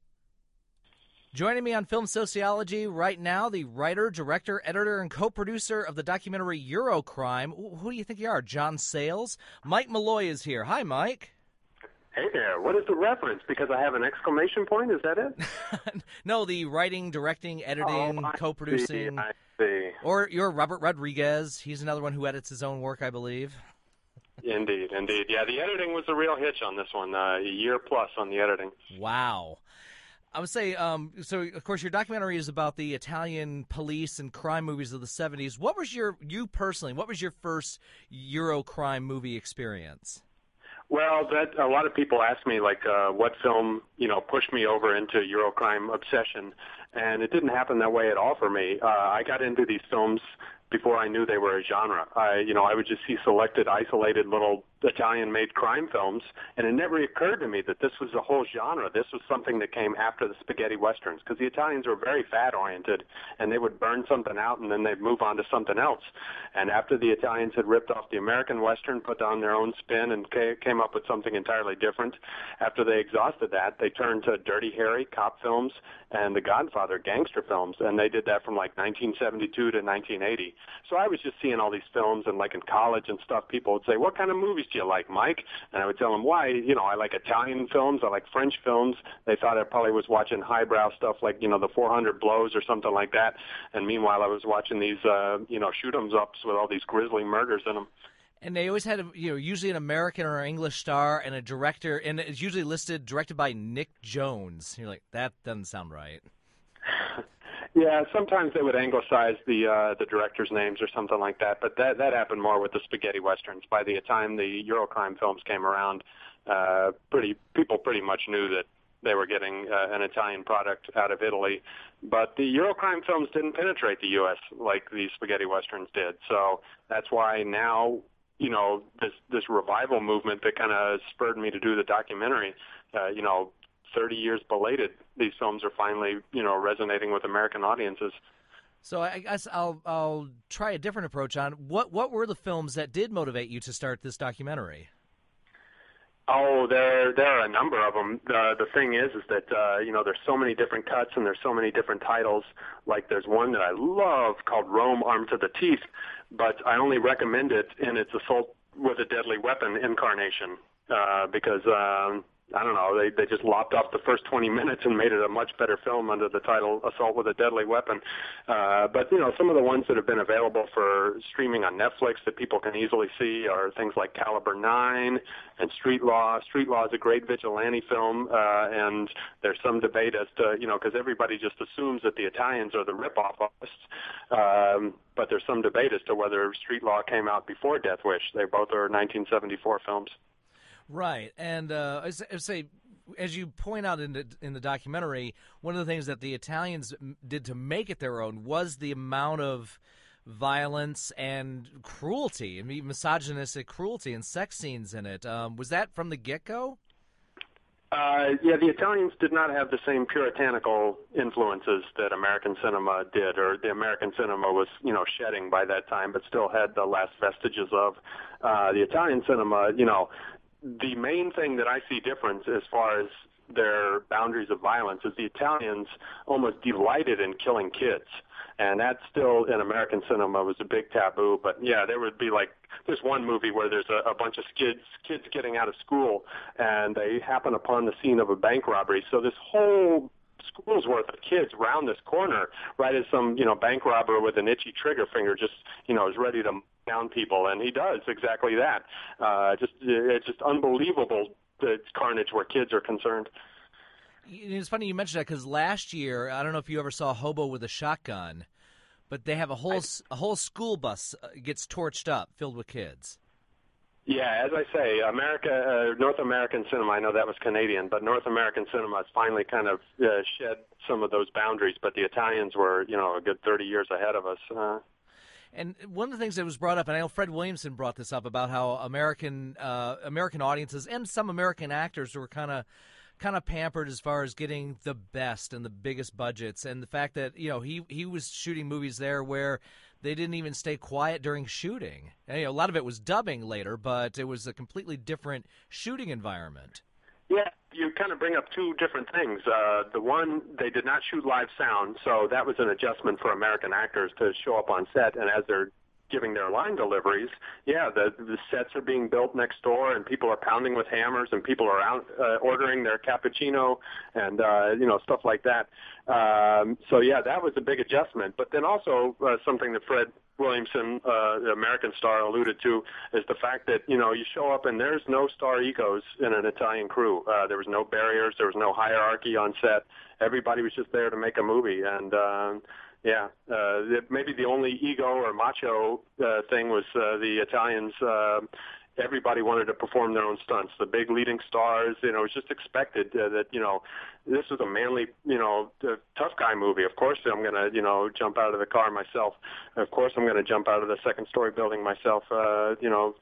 Joining me on Film Sociology right now, the writer, director, editor, and co-producer of the documentary Eurocrime. Who do you think you are, John Sayles? Mike Malloy is here. Hi, Mike.
Hey there. What is the reference? Because I have an exclamation point? Is that it?
No, the writing, directing, editing, co-producing.
I see.
Or you're Robert Rodriguez. He's another one who edits his own work, I believe.
Indeed. Yeah, the editing was a real hitch on this one. A year plus on the editing.
Wow. I would say, so of course your documentary is about the Italian police and crime movies of the 70s. What was you personally, what was your first Eurocrime movie experience?
Well, that a lot of people ask me, like, what film, pushed me over into Eurocrime obsession, and it didn't happen that way at all for me. I got into these films before I knew they were a genre. I would just see selected, isolated little Italian-made crime films, and it never occurred to me that this was a whole genre. This was something that came after the spaghetti westerns, because the Italians were very fad-oriented, and they would burn something out, and then they'd move on to something else. And after the Italians had ripped off the American western, put on their own spin, and came up with something entirely different, after they exhausted that, they turned to Dirty Harry, cop films, and The Godfather, gangster films, and they did that from like 1972 to 1980. So I was just seeing all these films, and like in college and stuff, people would say, "What kind of movies do you like, Mike?" And I would tell them why. I like Italian films, I like French films. They thought I probably was watching highbrow stuff like, the 400 Blows or something like that. And meanwhile, I was watching these, shoot 'ems ups with all these grisly murders in them.
And they always had, usually an American or an English star and a director, and it's usually listed directed by Nick Jones. You're like, that doesn't sound right.
Yeah, sometimes they would anglicize the directors' names or something like that, but that happened more with the spaghetti westerns. By the time the Eurocrime films came around, people pretty much knew that they were getting an Italian product out of Italy. But the Eurocrime films didn't penetrate the U.S. like the spaghetti westerns did. So that's why now, this revival movement that kind of spurred me to do the documentary, 30 years belated, these films are finally, resonating with American audiences.
So I guess I'll try a different approach on what were the films that did motivate you to start this documentary?
Oh, there are a number of them. The thing is that there's so many different cuts and there's so many different titles. Like there's one that I love called Rome Armed to the Teeth, but I only recommend it in its with a Deadly Weapon incarnation because I don't know, they just lopped off the first 20 minutes and made it a much better film under the title Assault with a Deadly Weapon. But, you know, some of the ones that have been available for streaming on Netflix that people can easily see are things like Caliber 9 and Street Law. Street Law is a great vigilante film, and there's some debate as to, you know, because everybody just assumes that the Italians are the rip-off artists, but there's some debate as to whether Street Law came out before Death Wish. They both are 1974 films.
Right, and I say, as you point out in the documentary, one of the things that the Italians did to make it their own was the amount of violence and cruelty, I mean, misogynistic cruelty and sex scenes in it. Was that from the get-go?
Yeah, the Italians did not have the same puritanical influences that American cinema did, or the American cinema was, you know, shedding by that time, but still had the last vestiges of. The Italian cinema, you know, the main thing that I see difference as far as their boundaries of violence is the Italians almost delighted in killing kids. And that still in American cinema was a big taboo. But yeah, there would be like, there's one movie where there's a bunch of kids getting out of school and they happen upon the scene of a bank robbery. So this whole school's worth of kids round this corner right as some, you know, bank robber with an itchy trigger finger just, you know, is ready to down people, and he does exactly that. It's just unbelievable, the carnage where kids are concerned.
It's funny you mentioned that because last year, I don't know if you ever saw Hobo with a Shotgun, but they have a whole school bus gets torched up, filled with kids.
Yeah, as I say, North American cinema, I know that was Canadian, but North American cinema has finally kind of shed some of those boundaries, but the Italians were, you know, a good 30 years ahead of us.
And one of the things that was brought up, and I know Fred Williamson brought this up, about how American audiences and some American actors were kind of pampered as far as getting the best and the biggest budgets, and the fact that, you know, he was shooting movies there where they didn't even stay quiet during shooting. And, you know, a lot of it was dubbing later, but it was a completely different shooting environment.
Yeah, you kind of bring up two different things. The one, they did not shoot live sound, so that was an adjustment for American actors to show up on set, and as they're giving their line deliveries, yeah, the sets are being built next door, and people are pounding with hammers, and people are out ordering their cappuccino, and you know, stuff like that. So yeah, that was a big adjustment. But then also something that Fred Williamson, the American star, alluded to is the fact that, you know, you show up and there's no star egos in an Italian crew. There was no barriers, there was no hierarchy on set. Everybody was just there to make a movie, and yeah, maybe the only ego or macho thing was the Italians. Everybody wanted to perform their own stunts. The big leading stars, you know, it was just expected that, you know, this was a manly, you know, tough guy movie. Of course I'm going to, you know, jump out of the car myself. Of course I'm going to jump out of the second-story building myself. You know,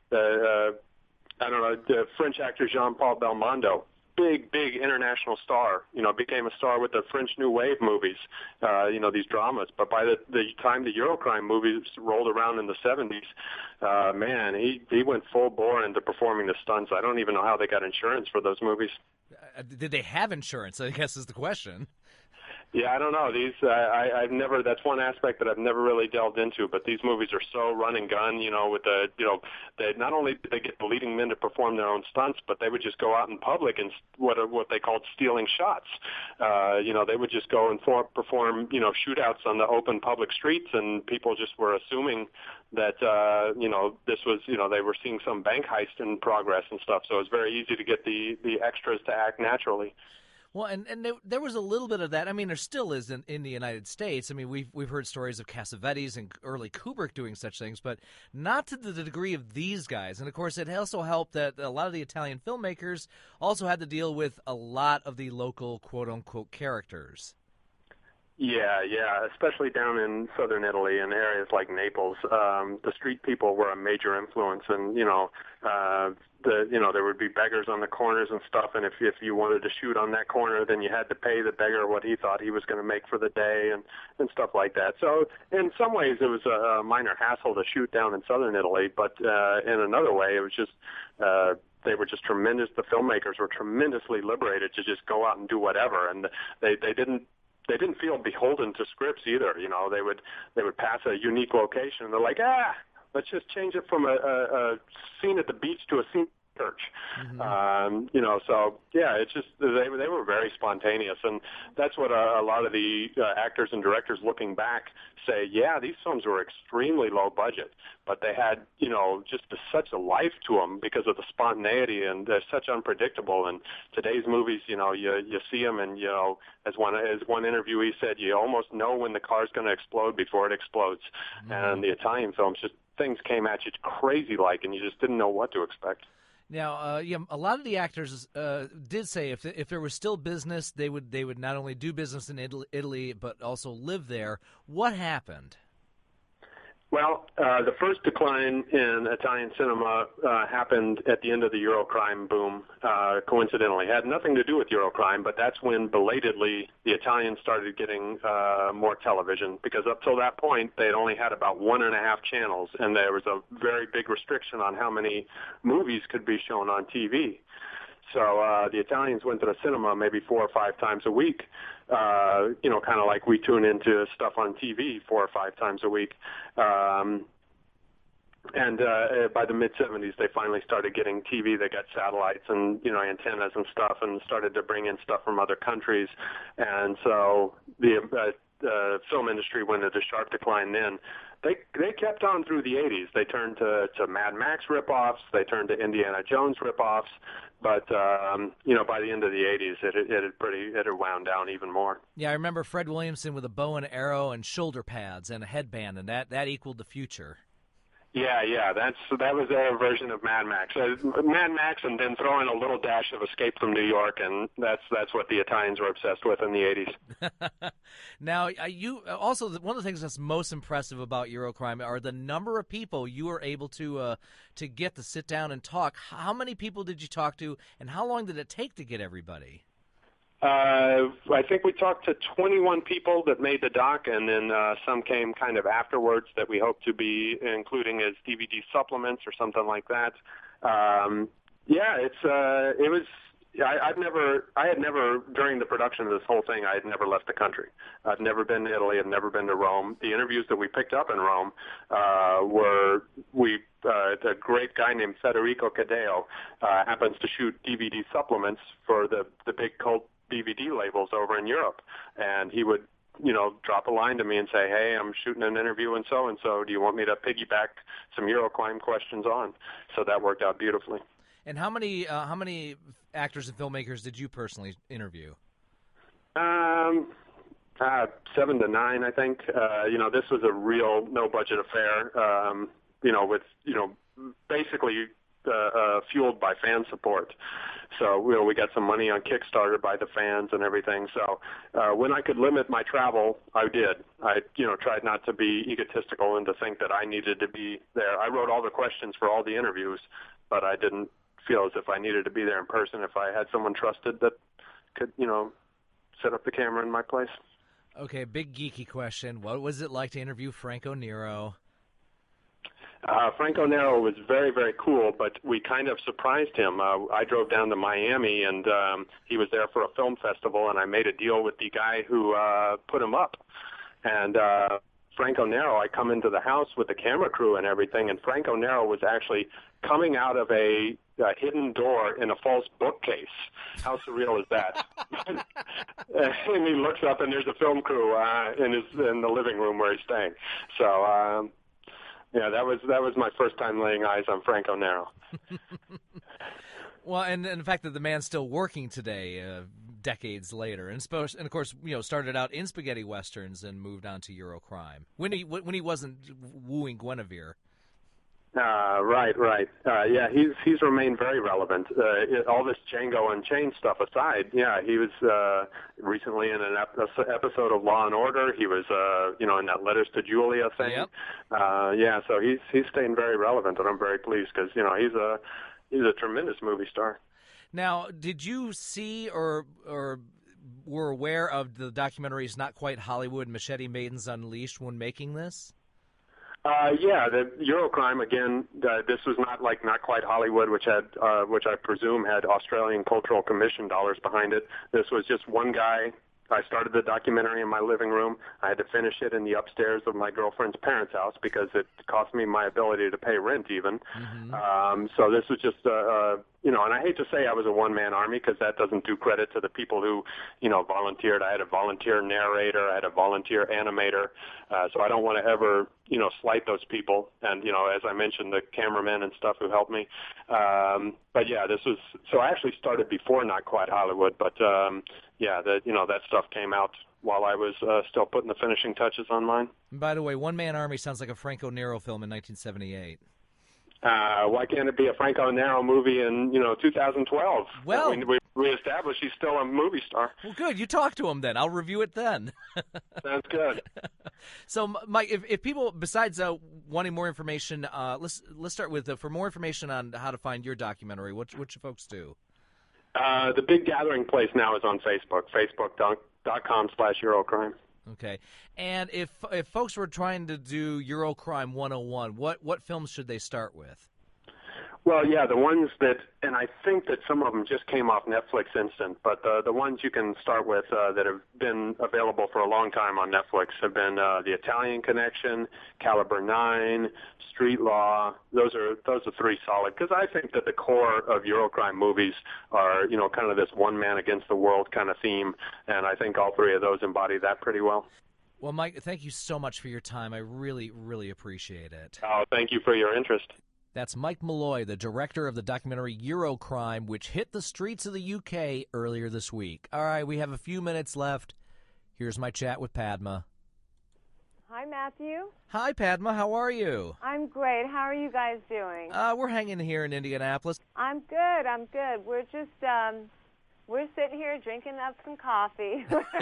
I don't know, the French actor Jean-Paul Belmondo, big international star, you know, became a star with the French New Wave movies, you know, these dramas. But by the time the Eurocrime movies rolled around in the 70s, man, he went full bore into performing the stunts. I don't even know how they got insurance for those movies.
Did they have insurance, I guess is the question.
Yeah, I don't know. These, I've never. That's one aspect that I've never really delved into. But these movies are so run and gun. You know, with the, you know, they not only did they get the leading men to perform their own stunts, but they would just go out in public and what they called stealing shots. You know, they would just go and perform, you know, shootouts on the open public streets, and people just were assuming that, you know, this was, you know, they were seeing some bank heist in progress and stuff. So it was very easy to get the extras to act naturally.
Well, and there was a little bit of that. I mean, there still is in the United States. I mean, we've heard stories of Cassavetes and early Kubrick doing such things, but not to the degree of these guys. And, of course, it also helped that a lot of the Italian filmmakers also had to deal with a lot of the local quote-unquote characters.
Yeah, especially down in southern Italy in areas like Naples. The street people were a major influence, and, you know, there would be beggars on the corners and stuff, and if you wanted to shoot on that corner, then you had to pay the beggar what he thought he was going to make for the day and stuff like that. So in some ways it was a minor hassle to shoot down in southern Italy, but in another way it was just they were just tremendous. The filmmakers were tremendously liberated to just go out and do whatever, and they didn't feel beholden to scripts either. You know, they would pass a unique location and they're like, let's just change it from a scene at the beach to a scene at church. So yeah, it's just they were very spontaneous, and that's what a lot of the actors and directors looking back say. Yeah, these films were extremely low budget, but they had just such a life to them because of the spontaneity, and they're such unpredictable. And today's movies, you see them, and as one interviewee said, you almost know when the car's going to explode before it explodes. And the Italian films, just things came at you crazy like, and you just didn't know what to expect.
Now, a lot of the actors did say if there was still business, they would not only do business in Italy but also live there. What happened?
Well, the first decline in Italian cinema happened at the end of the Eurocrime boom, coincidentally. It had nothing to do with Eurocrime, but that's when belatedly the Italians started getting more television, because up till that point they had only had about 1.5 channels, and there was a very big restriction on how many movies could be shown on TV. So the Italians went to the cinema maybe 4 or 5 times a week, kind of like we tune into stuff on TV 4 or 5 times a week. And by the mid-'70s, they finally started getting TV. They got satellites and, antennas and stuff, and started to bring in stuff from other countries. And so the film industry went into sharp decline then. They kept on through the 80s. They turned to Mad Max ripoffs. They turned to Indiana Jones ripoffs. But by the end of the 80s, it had wound down even more.
Yeah, I remember Fred Williamson with a bow and arrow and shoulder pads and a headband, and that equaled the future.
Yeah, that was their version of Mad Max. Mad Max, and then throw in a little dash of Escape from New York, and that's what the Italians were obsessed with in the 80s.
Now, you also, one of the things that's most impressive about Eurocrime are the number of people you were able to get to sit down and talk. How many people did you talk to, and how long did it take to get everybody?
I think we talked to 21 people that made the doc, and then some came kind of afterwards that we hope to be including as DVD supplements or something like that. I had never during the production of this whole thing, I had never left the country. I'd never been to Italy. I'd never been to Rome. The interviews that we picked up in Rome the great guy named Federico Cadeo happens to shoot DVD supplements for the big cult DVD labels over in Europe, and he would drop a line to me and say, hey, I'm shooting an interview and so, do you want me to piggyback some Eurocrime questions on? So that worked out beautifully.
And how many actors and filmmakers did you personally interview?
7 to 9, I think. This was a real no-budget affair, with basically fueled by fan support. So we got some money on Kickstarter by the fans and everything. So when I could limit my travel, I did. I tried not to be egotistical and to think that I needed to be there. I wrote all the questions for all the interviews, but I didn't feel as if I needed to be there in person if I had someone trusted that could, set up the camera in my place.
Okay, big geeky question. What was it like to interview Franco Nero?
Franco Nero was very, very cool, but we kind of surprised him. I drove down to Miami, and he was there for a film festival, and I made a deal with the guy who put him up. And Franco Nero, I come into the house with the camera crew and everything, and Franco Nero was actually coming out of a hidden door in a false bookcase. How surreal is that? And he looks up, and there's a film crew in the living room where he's staying. So, that was my first time laying eyes on Franco Nero.
Well, and the fact that the man's still working today, decades later, and of course, started out in spaghetti westerns and moved on to Eurocrime when he wasn't wooing Guinevere.
Right. He's remained very relevant. All this Django Unchained stuff aside, he was recently in an episode of Law and Order. He was, in that Letters to Julia thing.
Yep.
So he's staying very relevant, and I'm very pleased because he's a tremendous movie star.
Now, did you see or were aware of the documentaries Not Quite Hollywood, Machete Maidens Unleashed when making this?
The Eurocrime, again, this was not Quite Hollywood, which I presume had Australian Cultural Commission dollars behind it. This was just one guy I started the documentary in my living room. I had to finish it in the upstairs of my girlfriend's parents' house because it cost me my ability to pay rent even. So this was just, and I hate to say I was a one-man army because that doesn't do credit to the people who, volunteered. I had a volunteer narrator. I had a volunteer animator. So I don't want to ever, slight those people. And, as I mentioned, the cameramen and stuff who helped me. But yeah, so I actually started before Not Quite Hollywood, but that stuff came out while I was still putting the finishing touches on mine.
And by the way, One Man Army sounds like a Franco Nero film in 1978.
Why can't it be a Franco Nero movie in 2012?
Well,
we established he's still a movie star.
Well, good. You talk to him then. I'll review it then.
Sounds good.
So, Mike, if people besides wanting more information, let's start with for more information on how to find your documentary. What should folks do?
The big gathering place now is on Facebook. Facebook.com/Eurocrime.
Okay. And if folks were trying to do Eurocrime 101, what films should they start with?
Well, yeah, the ones that, and I think that some of them just came off Netflix Instant, but the ones you can start with that have been available for a long time on Netflix have been The Italian Connection, Caliber 9, Street Law. Those are three solid, because I think that the core of Eurocrime movies are, kind of this one man against the world kind of theme, and I think all three of those embody that pretty well.
Well, Mike, thank you so much for your time. I really, really appreciate it.
Oh, thank you for your interest.
That's Mike Malloy, the director of the documentary Eurocrime, which hit the streets of the UK earlier this week. All right, we have a few minutes left. Here's my chat with Padma.
Hi, Matthew.
Hi, Padma. How are you?
I'm great. How are you guys doing?
We're hanging here in Indianapolis.
I'm good. We're just, we're sitting here drinking up some coffee.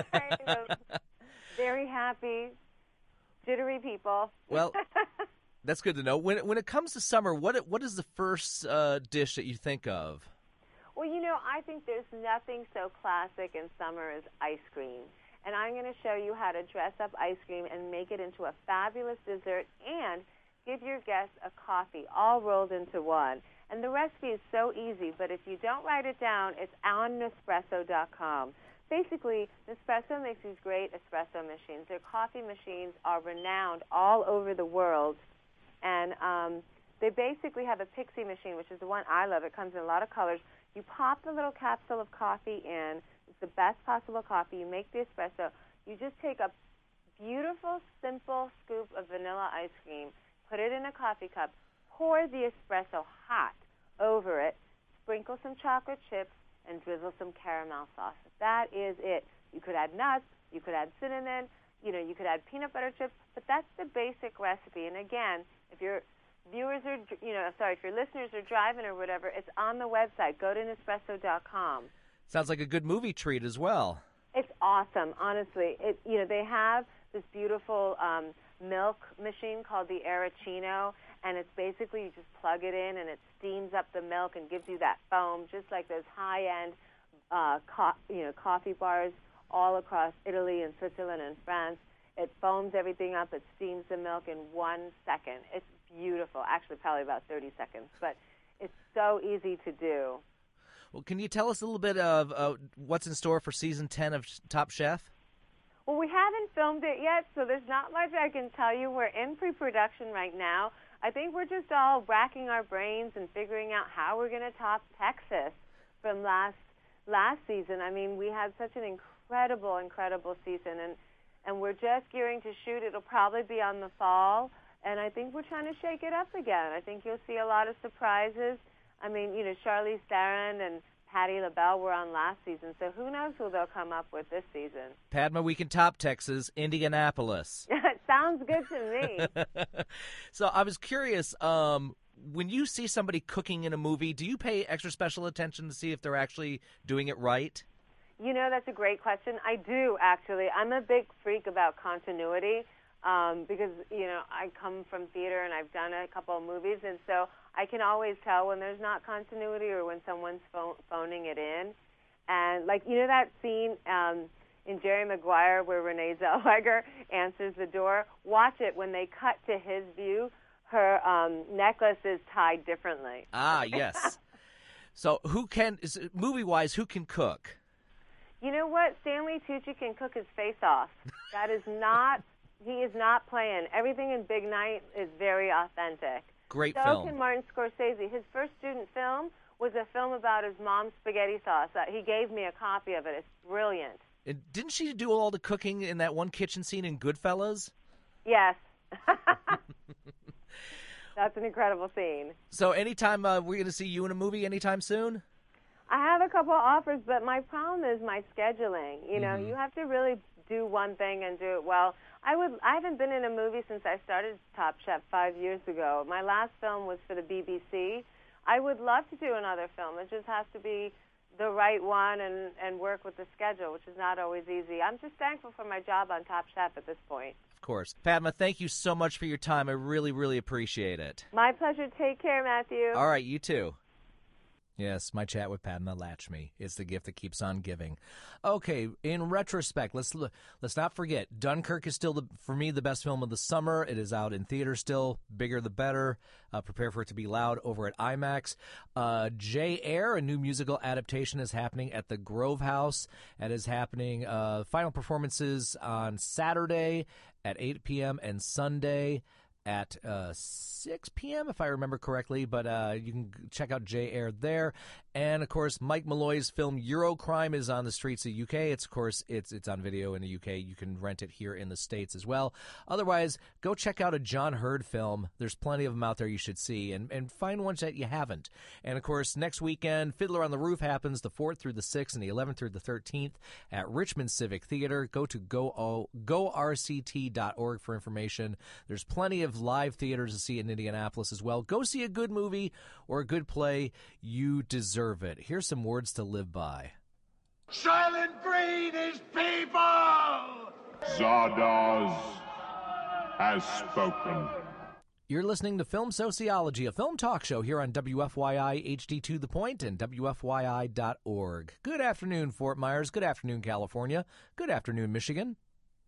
Very happy, jittery people.
Well, that's good to know. When it comes to summer, what is the first dish that you think of?
Well, I think there's nothing so classic in summer as ice cream. And I'm going to show you how to dress up ice cream and make it into a fabulous dessert and give your guests a coffee all rolled into one. And the recipe is so easy, but if you don't write it down, it's on Nespresso.com. Basically, Nespresso makes these great espresso machines. Their coffee machines are renowned all over the world. And they basically have a Pixie machine, which is the one I love. It comes in a lot of colors. You pop the little capsule of coffee in. It's the best possible coffee. You make the espresso. You just take a beautiful, simple scoop of vanilla ice cream, put it in a coffee cup, pour the espresso hot over it, sprinkle some chocolate chips, and drizzle some caramel sauce. That is it. You could add nuts. You could add cinnamon. You could add peanut butter chips. But that's the basic recipe. And again, if your viewers are, if your listeners are driving or whatever, it's on the website. Go to Nespresso.com.
Sounds like a good movie treat as well.
It's awesome, honestly. They have this beautiful milk machine called the Arachino, and it's basically you just plug it in and it steams up the milk and gives you that foam, just like those high-end coffee bars all across Italy and Switzerland and France. It foams everything up. It steams the milk in 1 second. It's beautiful. Actually, probably about 30 seconds, but it's so easy to do.
Well, can you tell us a little bit of what's in store for Season 10 of Top Chef?
Well, we haven't filmed it yet, so there's not much I can tell you. We're in pre-production right now. I think we're just all racking our brains and figuring out how we're going to top Texas from last season. I mean, we had such an incredible season, and we're just gearing to shoot. It'll probably be on the fall, and I think we're trying to shake it up again. I think you'll see a lot of surprises. I mean, Charlize Theron and Patti LaBelle were on last season, so who knows who they'll come up with this season.
Padma, we can top Texas, Indianapolis.
Sounds good to me.
So I was curious, when you see somebody cooking in a movie, do you pay extra special attention to see if they're actually doing it right?
That's a great question. I do, actually. I'm a big freak about continuity because, I come from theater and I've done a couple of movies, and so I can always tell when there's not continuity or when someone's phoning it in. And, that scene in Jerry Maguire where Renee Zellweger answers the door, watch it. When they cut to his view, her necklace is tied differently.
Ah, yes. So movie-wise, who can cook?
You know what? Stanley Tucci can cook his face off. That is not, he is not playing. Everything in Big Night is very authentic.
Great
so
film.
Can Martin Scorsese. His first student film was a film about his mom's spaghetti sauce. He gave me a copy of it. It's brilliant.
And didn't she do all the cooking in that one kitchen scene in Goodfellas?
Yes. That's an incredible scene.
So anytime we're going to see you in a movie anytime soon?
I have a couple of offers, but my problem is my scheduling. You know, you have to really do one thing and do it well. I haven't been in a movie since I started Top Chef 5 years ago. My last film was for the BBC. I would love to do another film. It just has to be the right one and work with the schedule, which is not always easy. I'm just thankful for my job on Top Chef at this point.
Of course. Padma, thank you so much for your time. I really, really appreciate it.
My pleasure. Take care, Matthew.
All right, you too. Yes, my chat with Padma Lakshmi is the gift that keeps on giving. Okay, in retrospect, let's not forget, Dunkirk is still, for me, the best film of the summer. It is out in theaters still. Bigger the better. Prepare for it to be loud over at IMAX. J. Eyre, a new musical adaptation, is happening at the Grove House. It is happening, final performances on Saturday at 8 p.m. and Sunday at 6 p.m., if I remember correctly, but you can check out J. Eyre there. And, of course, Mike Malloy's film Eurocrime is on the streets of UK. It's on video in the UK. You can rent it here in the States as well. Otherwise, go check out a John Hurd film. There's plenty of them out there you should see, and find ones that you haven't. And, of course, next weekend, Fiddler on the Roof happens the 4th through the 6th and the 11th through the 13th at Richmond Civic Theater. Go to gorct.org for information. There's plenty of live theaters to see in Indianapolis as well. Go see a good movie or a good play. You deserve it. Here's some words to live by.
Silent Green is people!
Zardoz has spoken.
You're listening to Film Sociology, a film talk show here on WFYI HD to the Point and WFYI.org. Good afternoon, Fort Myers. Good afternoon, California. Good afternoon, Michigan.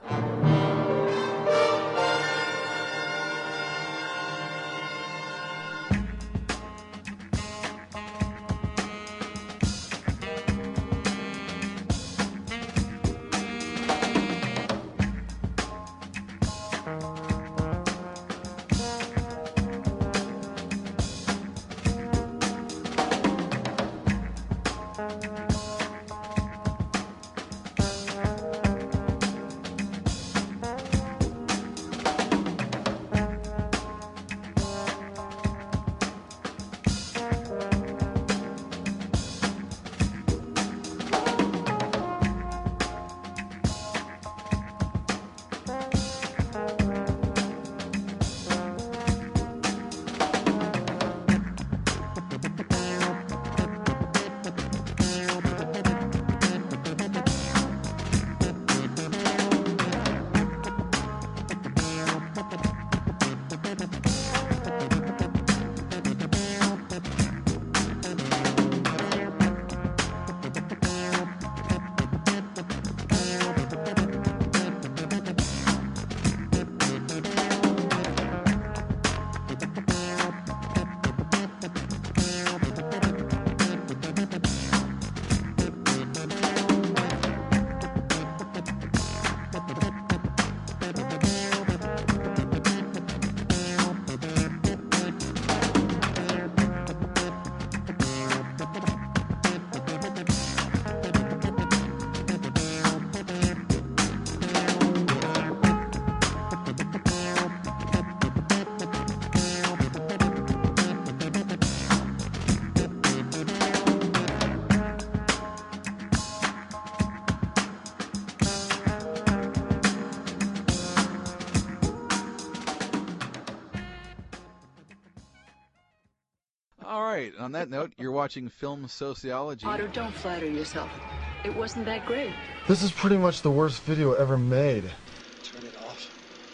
On that note, you're watching Film Sociology.
Otto, don't flatter yourself. It wasn't that great.
This is pretty much the worst video ever made.
Turn it off.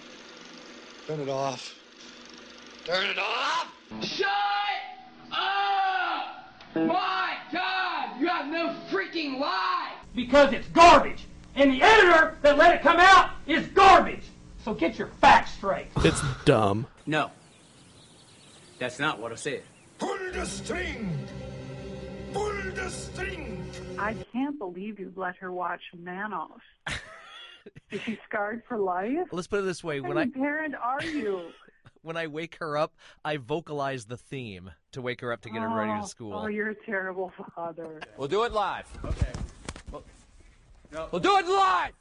Turn it off. Turn it off!
Shut up! My God, you have no freaking life! Because it's garbage, and the editor that let it come out is garbage. So get your facts straight.
It's dumb.
No, that's not what I said.
Pull the string!
Pull the string.
I can't believe you let her watch Manos. Is she scarred for life?
Let's put it this way:
What kind of parent are you?
When I wake her up, I vocalize the theme to wake her up to get her ready to school.
Oh, you're a terrible father.
We'll do it live. Okay. We'll do it live.